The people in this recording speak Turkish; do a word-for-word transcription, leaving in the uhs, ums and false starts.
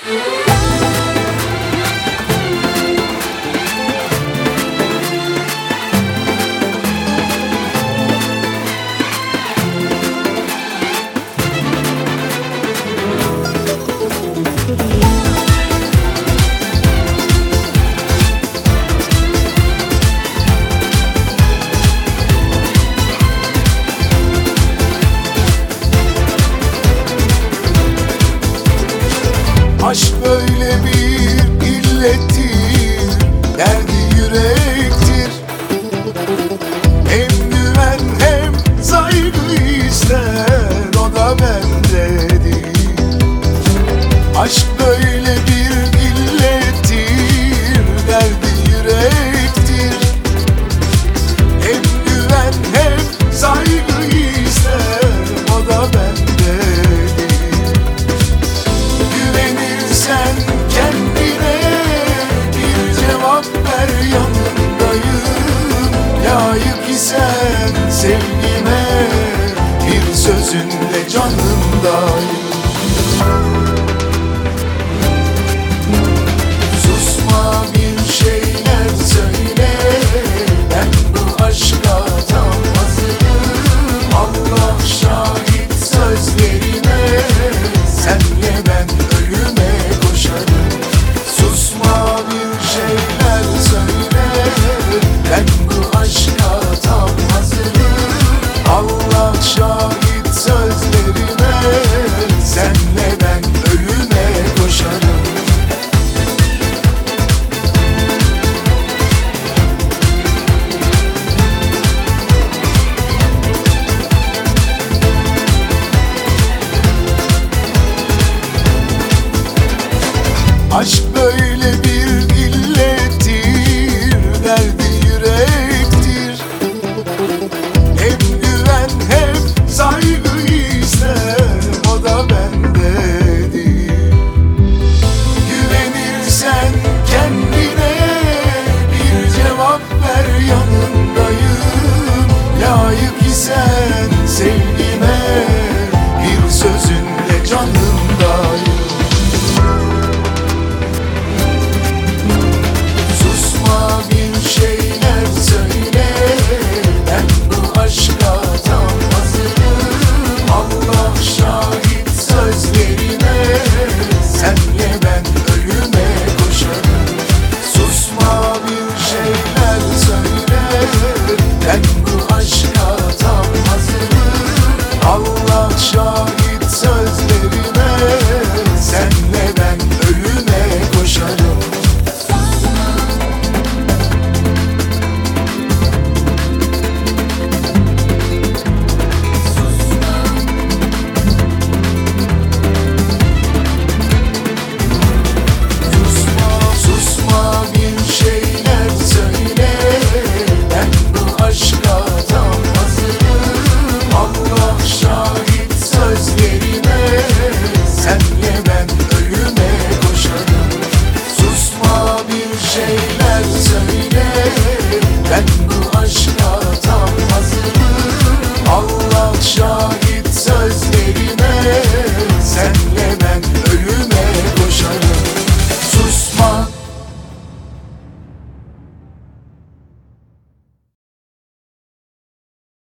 Aşk böyle bir illettir, derdi yürektir. Hem güven hem saygı ister, o da bendedir. Aşk böyle bir illettir, derdi yürektir. Hem güven hem saygı ister, o da bendedir. Sen kendine bir cevap ver, yanındayım. Layık isen sevgime, bir sözünle canımdayım. Susma, bir şeyler söyle, ben bu aşka tam hazırım. Allah şahit sözlerime, senle ben ölüme koşarım. Susma, bir şeyler söyle, ben bu aşka tam hazırım. Allah şahit sözlerime, senle ben ölüme koşarım. Aşk böyle bir illettir, derdi yürektir. Hem güven hem saygı ister, o da bendedir. Güvenirsen kendine, bir cevap ver, yanındayım. Layık isen sevgime, bir sözünle canımdayım. Bir şeyler söyle, ben bu aşka